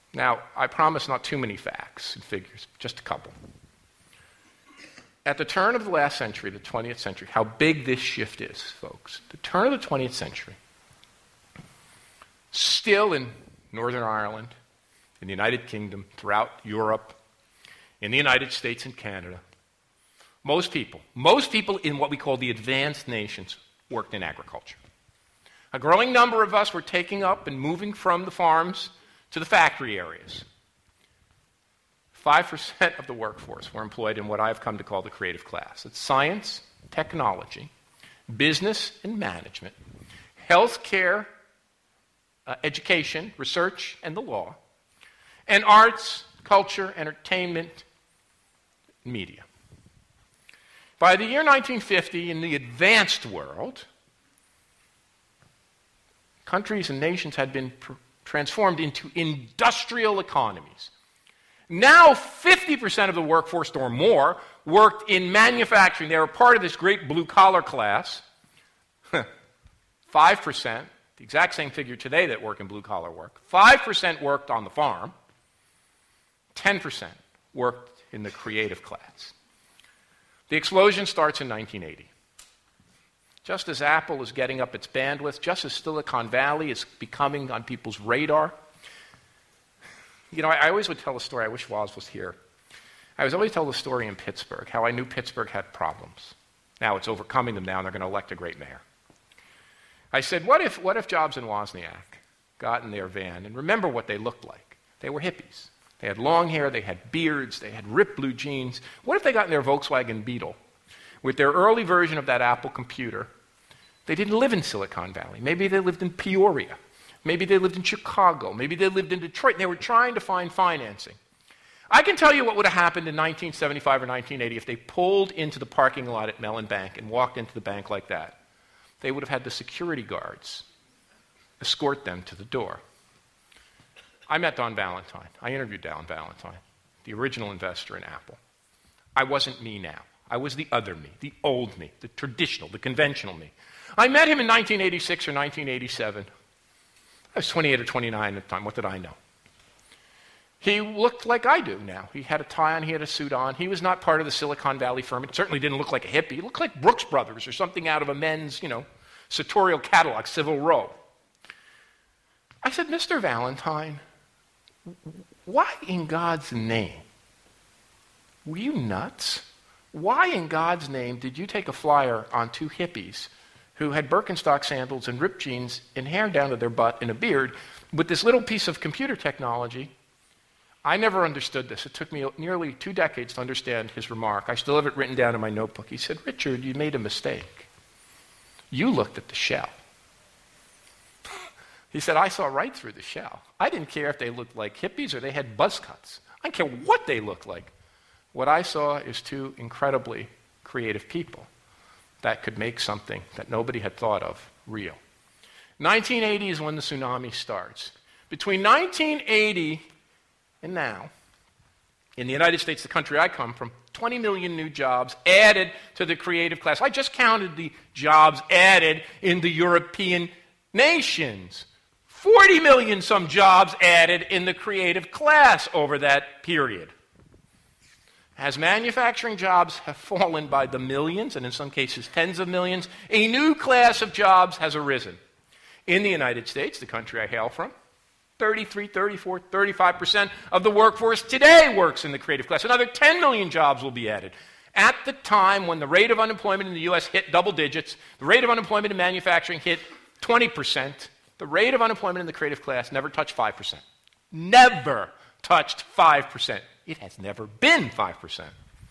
Now, I promise not too many facts and figures, just a couple. At the turn of the last century, the 20th century, how big this shift is, folks. The turn of the 20th century, still in Northern Ireland, in the United Kingdom, throughout Europe, in the United States and Canada, most people in what we call the advanced nations worked in agriculture. A growing number of us were taking up and moving from the farms to the factory areas. 5% of the workforce were employed in what I've come to call the creative class. It's science, technology, business and management, healthcare, education, research, and the law, and arts, culture, entertainment, media. By the year 1950, in the advanced world, countries and nations had been transformed into industrial economies. Now 50% of the workforce or more worked in manufacturing. They were part of this great blue-collar class. 5%, the exact same figure today that work in blue-collar work. 5% worked on the farm. 10% worked in the creative class. The explosion starts in 1980. Just as Apple is getting up its bandwidth, just as Silicon Valley is becoming on people's radar. You know, I always would tell a story, I wish Woz was here. I was always tell the story in Pittsburgh, how I knew Pittsburgh had problems. Now it's overcoming them now, and they're going to elect a great mayor. I said, what if Jobs and Wozniak got in their van, and remember what they looked like? They were hippies. They had long hair, they had beards, they had ripped blue jeans. What if they got in their Volkswagen Beetle with their early version of that Apple computer? They didn't live in Silicon Valley. Maybe they lived in Peoria. Maybe they lived in Chicago. Maybe they lived in Detroit. And they were trying to find financing. I can tell you what would have happened in 1975 or 1980 if they pulled into the parking lot at Mellon Bank and walked into the bank like that. They would have had the security guards escort them to the door. I met Don Valentine. I interviewed Don Valentine, the original investor in Apple. I wasn't me now. I was the other me, the old me, the traditional, the conventional me. I met him in 1986 or 1987. I was 28 or 29 at the time. What did I know? He looked like I do now. He had a tie on, he had a suit on. He was not part of the Silicon Valley firm. It certainly didn't look like a hippie. It looked like Brooks Brothers or something out of a men's, sartorial catalog, Civil Row. I said, Mr. Valentine, why in God's name? Were you nuts? Why in God's name did you take a flyer on two hippies who had Birkenstock sandals and ripped jeans and hair down to their butt and a beard with this little piece of computer technology? I never understood this. It took me nearly 2 decades to understand his remark. I still have it written down in my notebook. He said, Richard, you made a mistake. You looked at the shell. He said, I saw right through the shell. I didn't care if they looked like hippies or they had buzz cuts. I didn't care what they looked like. What I saw is two incredibly creative people that could make something that nobody had thought of real. 1980 is when the tsunami starts. Between 1980 and now, in the United States, the country I come from, 20 million new jobs added to the creative class. I just counted the jobs added in the European nations. 40 million some jobs added in the creative class over that period. As manufacturing jobs have fallen by the millions, and in some cases tens of millions, a new class of jobs has arisen. In the United States, the country I hail from, 33, 34, 35% of the workforce today works in the creative class. Another 10 million jobs will be added. At the time when the rate of unemployment in the U.S. hit double digits, the rate of unemployment in manufacturing hit 20%, the rate of unemployment in the creative class never touched 5%. Never touched 5%. It has never been 5%.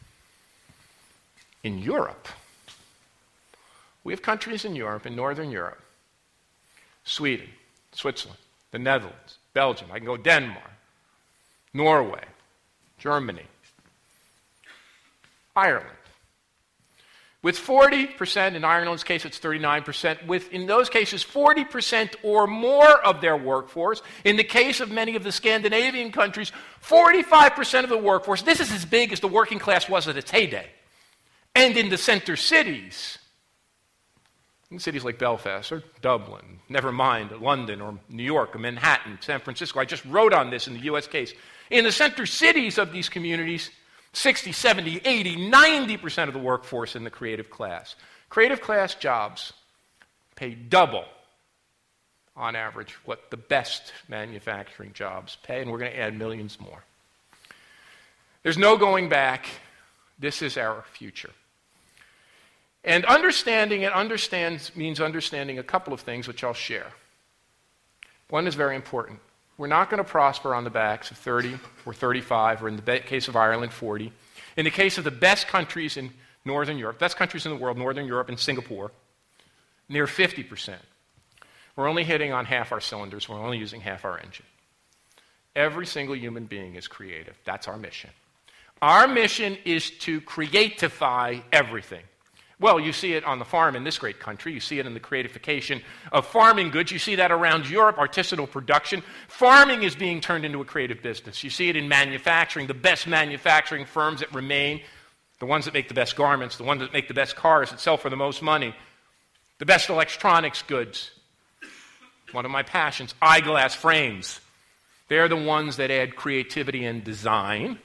In Europe, we have countries in Europe, in Northern Europe, Sweden, Switzerland, the Netherlands, Belgium, I can go Denmark, Norway, Germany, Ireland. With 40%, in Ireland's case it's 39%, with, in those cases, 40% or more of their workforce. In the case of many of the Scandinavian countries, 45% of the workforce. This is as big as the working class was at its heyday. And in the center cities, in cities like Belfast or Dublin, never mind London or New York or Manhattan, San Francisco. I just wrote on this in the U.S. case. In the center cities of these communities, 60, 70, 80, 90% of the workforce in the creative class. Creative class jobs pay double, on average, what the best manufacturing jobs pay, and we're going to add millions more. There's no going back. This is our future. And understanding it means understanding a couple of things which I'll share. One is very important. We're not going to prosper on the backs of 30 or 35, or in the case of Ireland, 40. In the case of the best countries in Northern Europe, best countries in the world, Northern Europe and Singapore, near 50%. We're only hitting on half our cylinders. We're only using half our engine. Every single human being is creative. That's our mission. Our mission is to creatify everything. Well, you see it on the farm in this great country. You see it in the creatification of farming goods. You see that around Europe, artisanal production. Farming is being turned into a creative business. You see it in manufacturing, the best manufacturing firms that remain, the ones that make the best garments, the ones that make the best cars that sell for the most money, the best electronics goods. One of my passions, eyeglass frames. They're the ones that add creativity and design.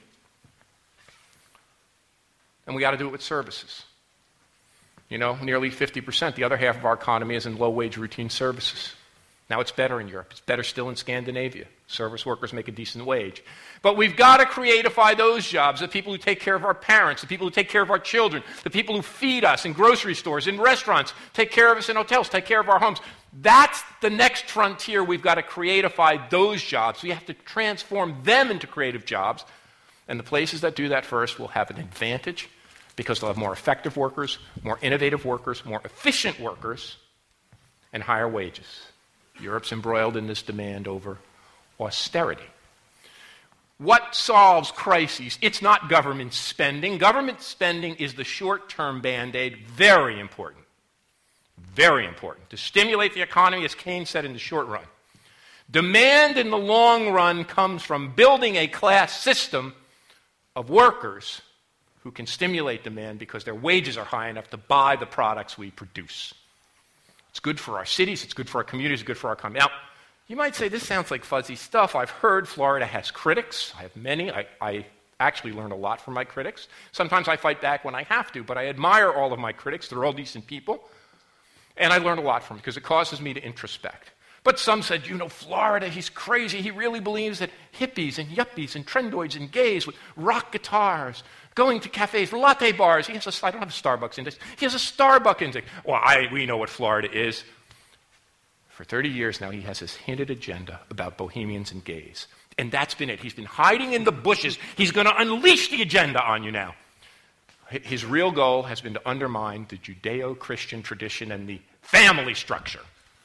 And we got to do it with services. You know, nearly 50%, the other half of our economy is in low-wage routine services. Now it's better in Europe. It's better still in Scandinavia. Service workers make a decent wage. But we've got to creatify those jobs, the people who take care of our parents, the people who take care of our children, the people who feed us in grocery stores, in restaurants, take care of us in hotels, take care of our homes. That's the next frontier. We've got to creatify those jobs. We have to transform them into creative jobs. And the places that do that first will have an advantage, because they'll have more effective workers, more innovative workers, more efficient workers, and higher wages. Europe's embroiled in this demand over austerity. What solves crises? It's not government spending. Government spending is the short-term Band-Aid. Very important. Very important. To stimulate the economy, as Keynes said, in the short run. Demand in the long run comes from building a class system of workers who can stimulate demand because their wages are high enough to buy the products we produce. It's good for our cities, it's good for our communities, it's good for our economy. Now, you might say, this sounds like fuzzy stuff. I've heard Florida has critics. I have many. I actually learn a lot from my critics. Sometimes I fight back when I have to, but I admire all of my critics. They're all decent people. And I learn a lot from it because it causes me to introspect. But some said, you know, Florida, he's crazy. He really believes that hippies and yuppies and trendoids and gays with rock guitars, going to cafes, latte bars. I don't have a Starbucks index. He has a Starbucks index. Well, we know what Florida is. For 30 years now, he has this hinted agenda about bohemians and gays. And that's been it. He's been hiding in the bushes. He's going to unleash the agenda on you now. His real goal has been to undermine the Judeo-Christian tradition and the family structure.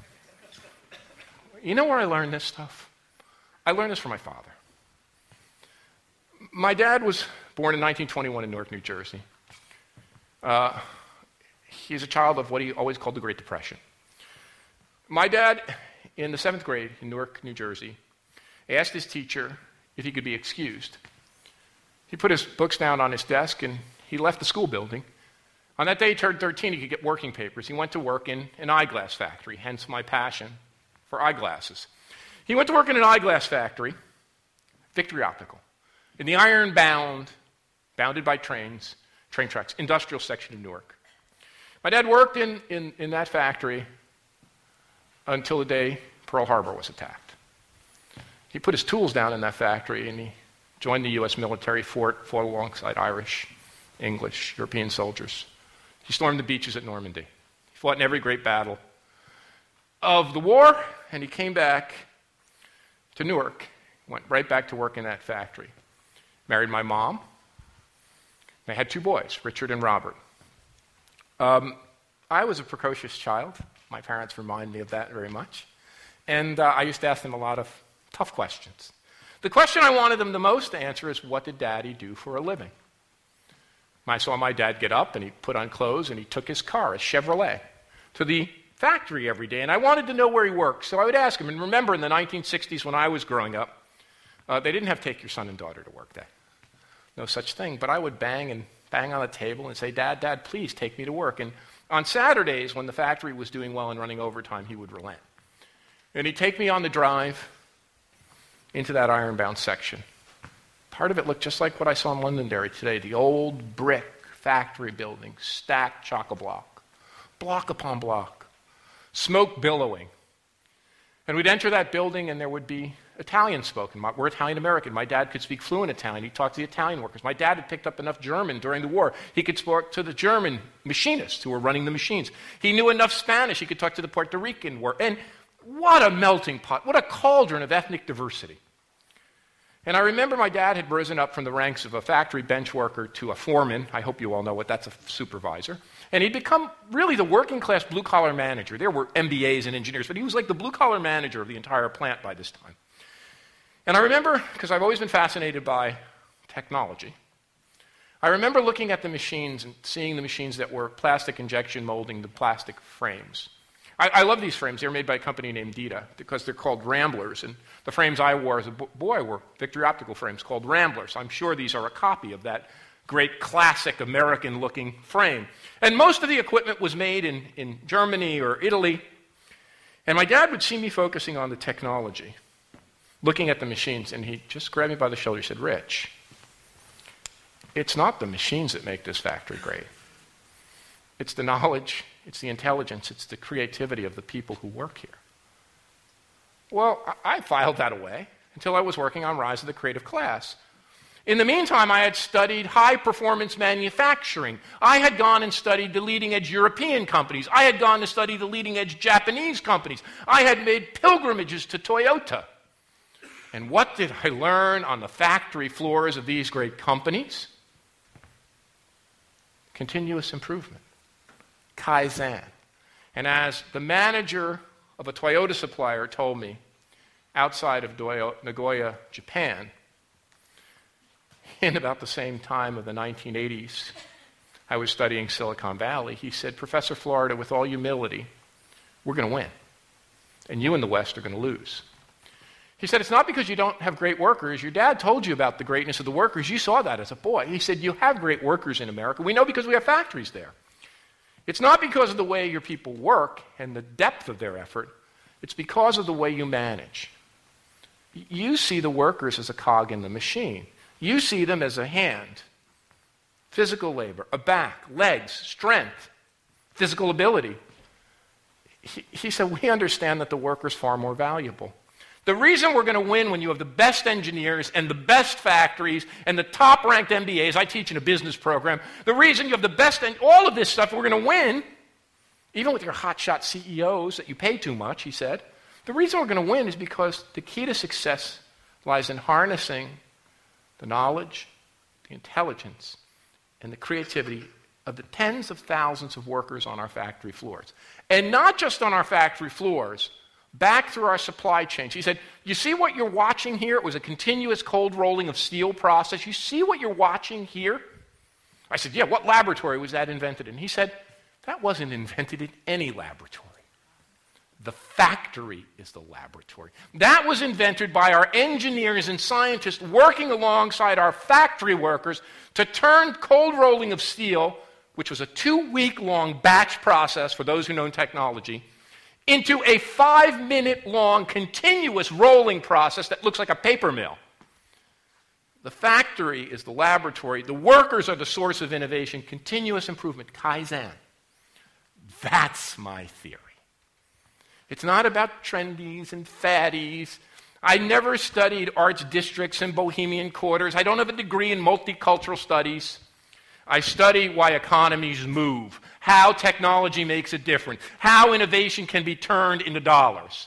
You know where I learned this stuff? I learned this from my father. My dad was born in 1921 in Newark, New Jersey. He's a child of what he always called the Great Depression. My dad, in the 7th grade in Newark, New Jersey, asked his teacher if he could be excused. He put his books down on his desk and he left the school building. On that day he turned 13, he could get working papers. He went to work in an eyeglass factory, hence my passion for eyeglasses. He went to work in an eyeglass factory, Victory Optical, in the iron-bound, bounded by train tracks, industrial section of Newark. My dad worked in that factory until the day Pearl Harbor was attacked. He put his tools down in that factory and he joined the U.S. military, fought alongside Irish, English, European soldiers. He stormed the beaches at Normandy. He fought in every great battle of the war, and he came back to Newark, went right back to work in that factory. Married my mom. They had 2 boys, Richard and Robert. I was a precocious child. My parents remind me of that very much. And I used to ask them a lot of tough questions. The question I wanted them the most to answer is, what did Daddy do for a living? I saw my dad get up and he put on clothes and he took his car, a Chevrolet, to the factory every day. And I wanted to know where he worked, so I would ask him. And remember, in the 1960s when I was growing up, they didn't have take your son and daughter to work day. No such thing. But I would bang on the table and say, Dad, please take me to work. And On Saturdays, when the factory was doing well and running overtime, he would relent. And he'd take me on the drive into that ironbound section. Part of it looked just like what I saw in Londonderry today, the old brick factory building, stacked chock-a-block, block upon block, smoke billowing. And we'd enter that building and there would be Italian spoken. We're Italian-American. My dad could speak fluent Italian. He talked to the Italian workers. My dad had picked up enough German during the war. He could talk to the German machinists who were running the machines. He knew enough Spanish. He could talk to the Puerto Rican workers. And what a melting pot. What a cauldron of ethnic diversity. And I remember my dad had risen up from the ranks of a factory bench worker to a foreman. I hope you all know what that's, a supervisor. And he'd become really the working class blue-collar manager. There were MBAs and engineers, but he was like the blue-collar manager of the entire plant by this time. And I remember, because I've always been fascinated by technology, I remember looking at the machines and seeing the machines that were plastic injection molding the plastic frames. I love these frames. They were made by a company named Dita because they're called Ramblers. And the frames I wore as a boy were Victory Optical frames called Ramblers. I'm sure these are a copy of that great classic American-looking frame. And most of the equipment was made in Germany or Italy. And my dad would see me focusing on the technology, looking at the machines, and he'd just grab me by the shoulder. He said, "Rich, it's not the machines that make this factory great. It's the knowledge, it's the intelligence, it's the creativity of the people who work here." Well, I filed that away until I was working on Rise of the Creative Class. In the meantime, I had studied high-performance manufacturing. I had gone and studied the leading-edge European companies. I had gone to study the leading-edge Japanese companies. I had made pilgrimages to Toyota. And what did I learn on the factory floors of these great companies? Continuous improvement. Kaizen. And as the manager of a Toyota supplier told me outside of Nagoya, Japan, in about the same time of the 1980s, I was studying Silicon Valley, he said, "Professor Florida, with all humility, we're going to win. And you in the West are going to lose." He said, "It's not because you don't have great workers. Your dad told you about the greatness of the workers. You saw that as a boy." He said, "You have great workers in America. We know because we have factories there. It's not because of the way your people work and the depth of their effort. It's because of the way you manage. You see the workers as a cog in the machine. You see them as a hand, physical labor, a back, legs, strength, physical ability." He said, "We understand that the worker is far more valuable. The reason we're going to win when you have the best engineers and the best factories and the top-ranked MBAs, I teach in a business program, the reason you have the best, and all of this stuff, we're going to win, even with your hotshot CEOs that you pay too much," he said, "the reason we're going to win is because the key to success lies in harnessing the knowledge, the intelligence, and the creativity of the tens of thousands of workers on our factory floors. And not just on our factory floors, back through our supply chains." He said, "You see what you're watching here? It was a continuous cold rolling of steel process. You see what you're watching here?" I said, "Yeah, what laboratory was that invented in?" He said, "That wasn't invented in any laboratory. The factory is the laboratory. That was invented by our engineers and scientists working alongside our factory workers to turn cold rolling of steel, which was a 2-week-long batch process for those who know technology, into a 5-minute-long continuous rolling process that looks like a paper mill. The factory is the laboratory. The workers are the source of innovation, continuous improvement, Kaizen. That's my theory. It's not about trendies and faddies. I never studied arts districts and bohemian quarters. I don't have a degree in multicultural studies. I study why economies move, how technology makes a difference, how innovation can be turned into dollars.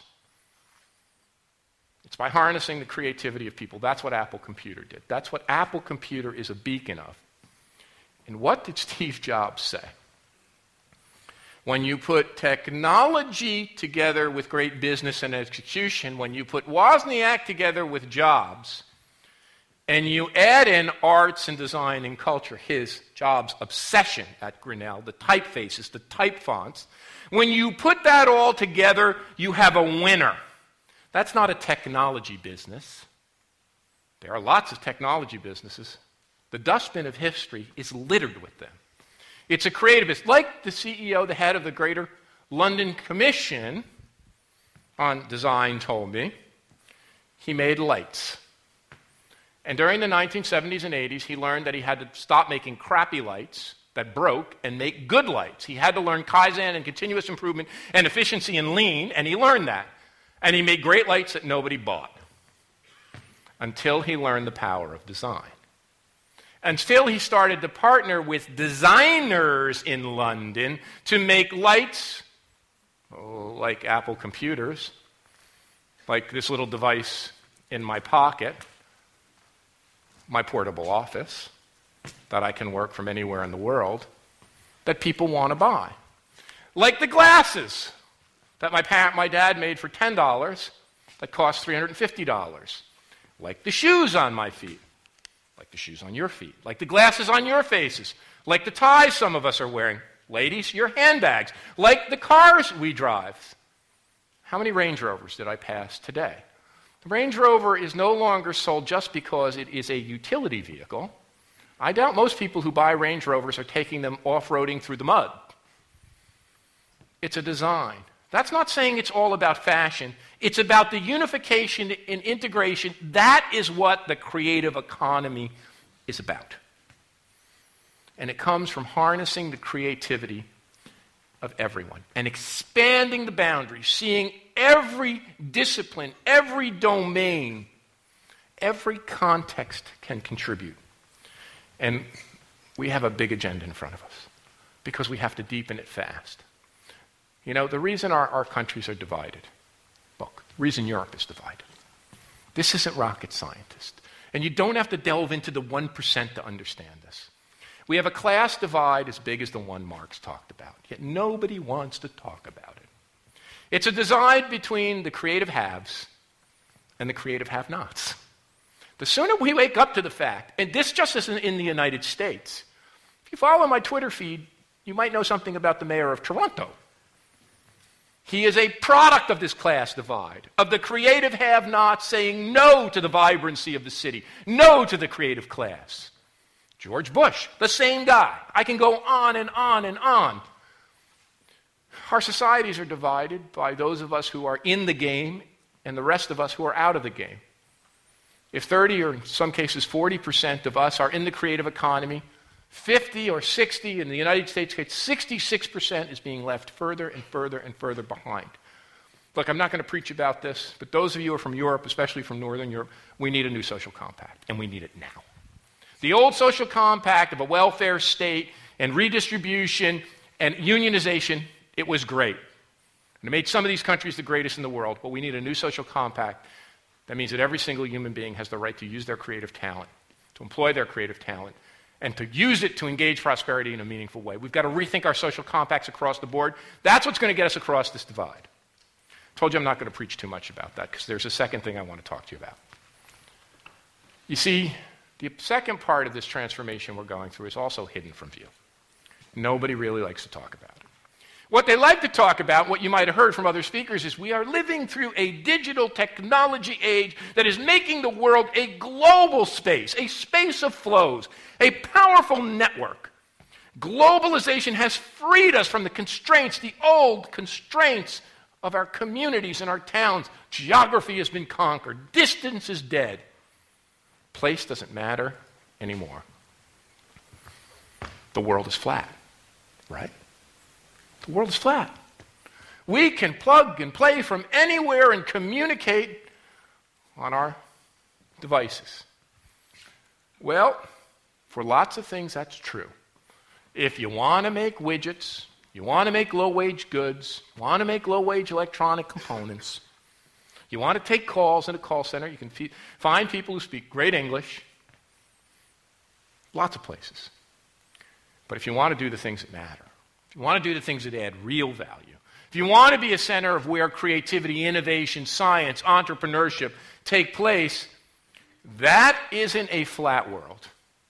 It's by harnessing the creativity of people. That's what Apple Computer did. That's what Apple Computer is a beacon of. And what did Steve Jobs say? When you put technology together with great business and execution, when you put Wozniak together with Jobs, and you add in arts and design and culture, his Jobs' obsession at Grinnell, the typefaces, the type fonts, when you put that all together, you have a winner. That's not a technology business. There are lots of technology businesses. The dustbin of history is littered with them. It's a creativist. Like the CEO, the head of the Greater London Commission on Design told me, he made lights. And during the 1970s and 80s, he learned that he had to stop making crappy lights that broke and make good lights. He had to learn Kaizen and continuous improvement and efficiency and lean, and he learned that. And he made great lights that nobody bought until he learned the power of design. Until he started to partner with designers in London to make lights like Apple computers, like this little device in my pocket, my portable office, that I can work from anywhere in the world, that people want to buy. Like the glasses that my dad made for $10 that cost $350. Like the shoes on my feet. Like the shoes on your feet. Like the glasses on your faces. Like the ties some of us are wearing. Ladies, your handbags. Like the cars we drive. How many Range Rovers did I pass today? The Range Rover is no longer sold just because it is a utility vehicle. I doubt most people who buy Range Rovers are taking them off-roading through the mud. It's a design. That's not saying it's all about fashion. It's about the unification and integration. That is what the creative economy is about. And it comes from harnessing the creativity of everyone and expanding the boundaries, seeing every discipline, every domain, every context can contribute. And we have a big agenda in front of us because we have to deepen it fast. You know, the reason our countries are divided, look, the reason Europe is divided, this isn't rocket scientist. And you don't have to delve into the 1% to understand this. We have a class divide as big as the one Marx talked about, yet nobody wants to talk about it. It's a divide between the creative haves and the creative have-nots. The sooner we wake up to the fact, and this just isn't in the United States. If you follow my Twitter feed, you might know something about the mayor of Toronto. He is a product of this class divide, of the creative have-nots saying no to the vibrancy of the city, no to the creative class. George Bush, the same guy. I can go on and on and on. Our societies are divided by those of us who are in the game and the rest of us who are out of the game. If 30 or in some cases 40% of us are in the creative economy, 50 or 60 in the United States, 66% is being left further and further and further behind. Look, I'm not going to preach about this, but those of you who are from Europe, especially from Northern Europe, we need a new social compact, and we need it now. The old social compact of a welfare state and redistribution and unionization, it was great. And it made some of these countries the greatest in the world, but we need a new social compact. That means that every single human being has the right to use their creative talent, to employ their creative talent, and to use it to engage prosperity in a meaningful way. We've got to rethink our social compacts across the board. That's what's going to get us across this divide. I told you I'm not going to preach too much about that because there's a second thing I want to talk to you about. You see, the second part of this transformation we're going through is also hidden from view. Nobody really likes to talk about it. What they like to talk about, what you might have heard from other speakers, is we are living through a digital technology age that is making the world a global space, a space of flows, a powerful network. Globalization has freed us from the constraints, the old constraints of our communities and our towns. Geography has been conquered. Distance is dead. Place doesn't matter anymore. The world is flat, right? The world is flat. We can plug and play from anywhere and communicate on our devices. Well, for lots of things, that's true. If you want to make widgets, you want to make low-wage goods, you want to make low-wage electronic components, you want to take calls in a call center, you can find people who speak great English, lots of places. But if you want to do the things that matter, if you want to do the things that add real value, if you want to be a center of where creativity, innovation, science, entrepreneurship take place, that isn't a flat world.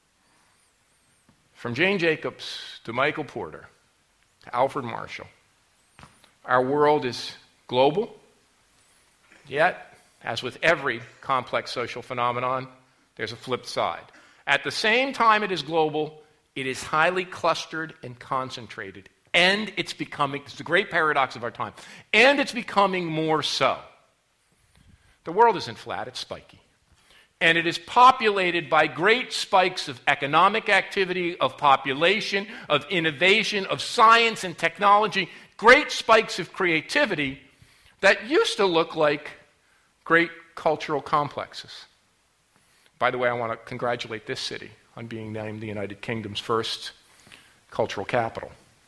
From Jane Jacobs to Michael Porter to Alfred Marshall, our world is global, yet, as with every complex social phenomenon, there's a flip side. At the same time it is global, It is highly clustered and concentrated. And it's becoming, it's the great paradox of our time, and it's becoming more so. The world isn't flat, it's spiky. And it is populated by great spikes of economic activity, of population, of innovation, of science and technology, great spikes of creativity that used to look like great cultural complexes. By the way, I want to congratulate this city on being named the United Kingdom's first cultural capital.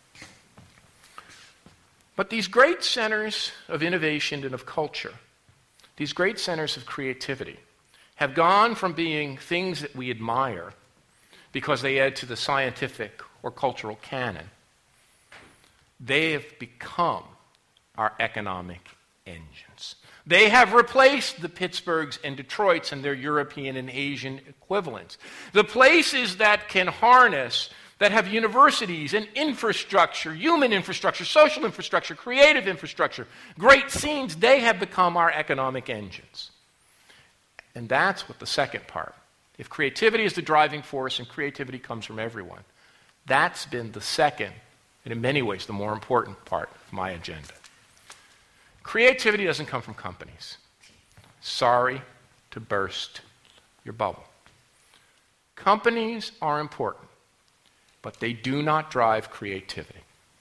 But these great centers of innovation and of culture, these great centers of creativity, have gone from being things that we admire because they add to the scientific or cultural canon. They have become our economic engines. They have replaced the Pittsburghs and Detroits and their European and Asian equivalents. The places that can harness, that have universities and infrastructure, human infrastructure, social infrastructure, creative infrastructure, great scenes, they have become our economic engines. And that's what the second part. If creativity is the driving force and creativity comes from everyone, that's been the second, and in many ways the more important part of my agenda. Creativity doesn't come from companies. Sorry to burst your bubble. Companies are important, but they do not drive creativity.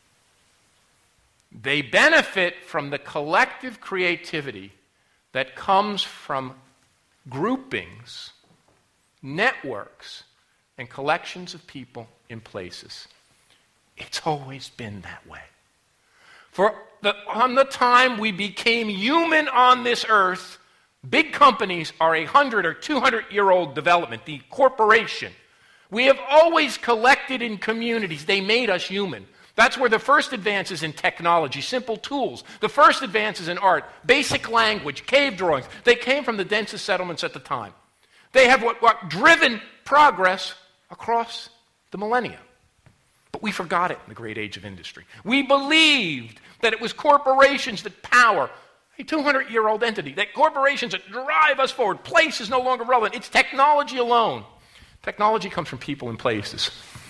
They benefit from the collective creativity that comes from groupings, networks, and collections of people in places. It's always been that way. From the time we became human on this earth, big companies are 100 or 200-year-old development, the corporation. We have always collected in communities. They made us human. That's where the first advances in technology, simple tools, the first advances in art, basic language, cave drawings, they came from the densest settlements at the time. They have what driven progress across the millennia. But we forgot it in the great age of industry. We believed that it was corporations that power a 200-year-old entity, that corporations that drive us forward. Place is no longer relevant. It's technology alone. Technology comes from people and places.